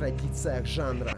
традициях жанра.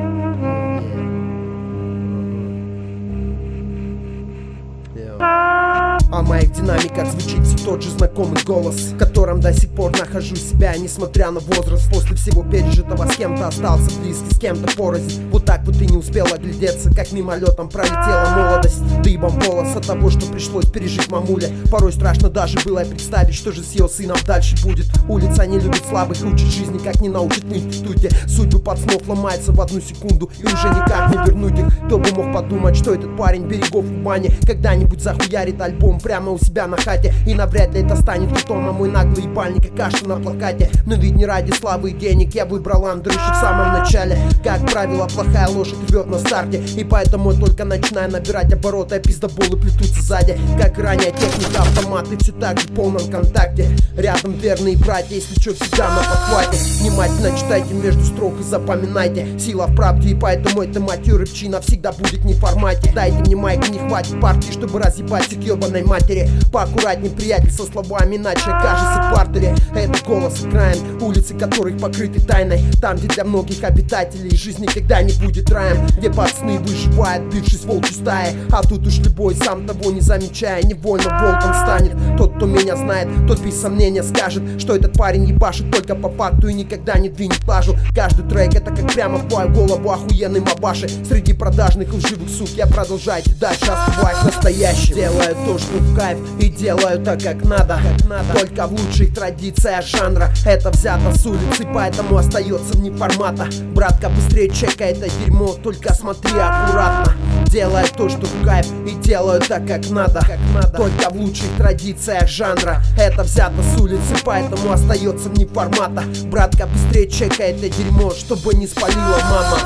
А в моих динамиках звучит все тот же знакомый голос, в котором до сих пор нахожу себя, несмотря на возраст. После всего пережитого с кем-то остался близкий, с кем-то порознь. Вот так вот и не успел оглядеться, как мимолетом пролетела молодость. Дыбом волос от того, что пришлось пережить мамуле. Порой страшно даже было представить, что же с ее сыном дальше будет. Улица не любит слабых, учит жизни, как не научит в институте. Судьбы пацанов ломается в одну секунду, и уже никак не вернуть их. Кто бы мог подумать, что этот парень берегов Кубани когда-нибудь захуярит альбом прямо у себя на хате. И навряд ли это станет хитом, а мой наглый ебальник и каша на плакате. Но ведь не ради славы и денег я выбрал Андрю еще в самом начале. Как правило, плохая лошадь рвет на старте, и поэтому я только начинаю набирать обороты, а пиздоболы плетутся сзади. Как и ранее техника, автоматы все так же в полном контакте. Рядом верные братья, если что, всегда на подхвате. Внимательно читайте между строк и запоминайте. Сила в правде, и поэтому эта матью рыбчина всегда будет не в формате. Дайте мне майк, не хватит партии, чтобы разъебать к ебаной матери. Поаккуратней, приятель, со словами, иначе окажется в партере. Это голос экран, улицы которых покрыты тайной. Там, где для многих обитателей жизнь никогда не будет раем. Где пацаны выживают, бившись в волчьей стае. А тут уж любой, сам того не замечая, невольно волком станет. Тот, кто меня знает, тот без сомнения скажет, что этот парень ебашит только по факту и никогда не двинет лажу. Каждый трек это как прямо в твою голову охуенный мабаши. Среди продажных лживых сук я продолжайте дальше оставать настоящим. Делаю то, что в кайф, и делаю так, как надо. Только в лучших традициях жанра. Это взято с улицы, поэтому остается вне формата. Братка, быстрее чекай это дерьмо, только смотри аккуратно. Делаю то, что в кайф, и делаю так, как надо. Только в лучших традициях жанра. Это взято с улицы, поэтому остается вне формата. Братка, быстрее чекай это дерьмо, чтобы не спалила мама.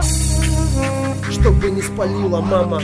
Чтобы не спалила мама.